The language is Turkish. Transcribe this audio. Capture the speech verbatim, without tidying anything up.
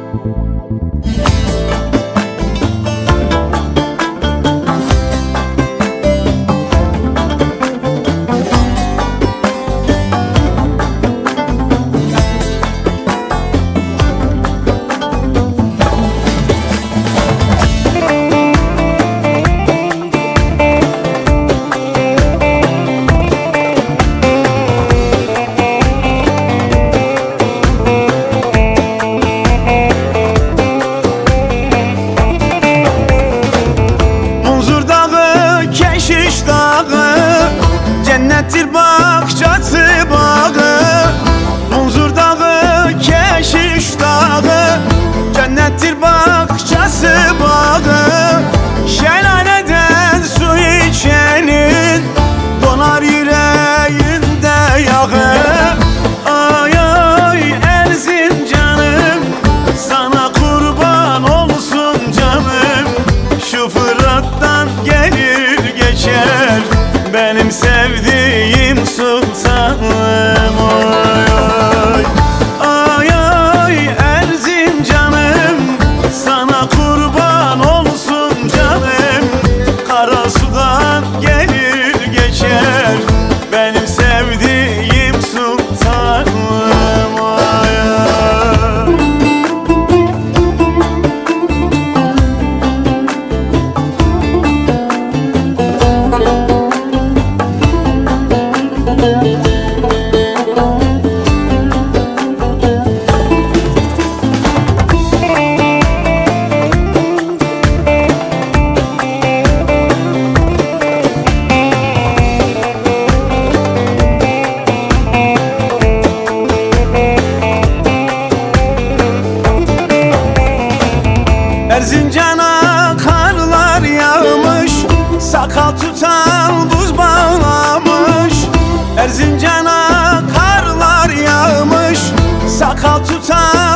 Cennettir bakçası bağı, Munzur dağı, Keşiş dağı. Cennettir bakçası bağı, şelaleden su içenin donar yüreğinde yağı. Ay ay Erzincanım, sana kurban olsun canım. Şu Fırat'tan gelir geçer benim sevdiğim sultanım. Oy oy, ay ay Erzincanım, sana kurban olsun canım. Karasu'dan gelir geçer benim sevdiğim sultanım. Oy oy. Erzincan'a karlar yağmış, sakal tutan buz bağlamış. Erzincan'a karlar yağmış, sakal tutan